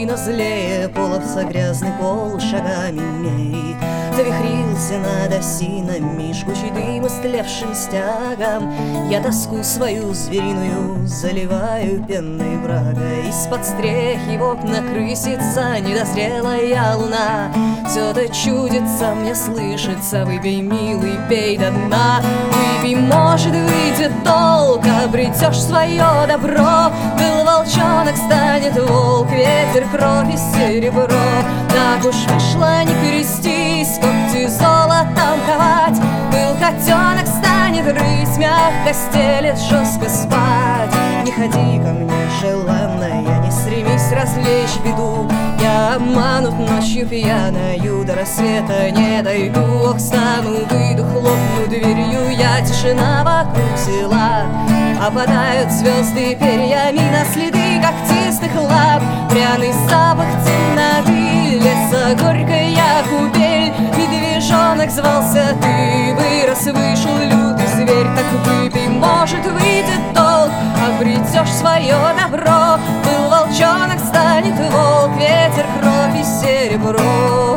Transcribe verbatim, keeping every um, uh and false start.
но злее половца грязный пол шагами мерит. Завихрился над осинами жгучий дым истлевшим стягом. Я тоску свою звериную заливаю пенной брагой. Из-под стрехи в окна крысится недозрелая луна. Все-то чудится, мне слышится: выпей, милый, пей до дна. Выпей, может, выйдет толк, обретешь свое добро. Был волчонок, станет волк, ветер, кровь и серебро. Так уж вышло, не крестись, когти золотом ковать. Был котенок, станет рысь, мягко стелет, жестко спать. Не ходи ко мне, желанная, не стремись развлечь беду. Я обманут ночью пьяною, до рассвета не дойду. Ох, стану, выйду, хлопну дверью я, тишина вокруг села. Опадают звезды перьями на следы когтистых лап. Пряный запах темноты, леса горькая купель. Медвежонок звался ты, вырос, вышел лютый зверь. Так выпей, может, выйдет толк, обретешь свое добро. Был волчонок, станет волк, ветер, кровь и серебро.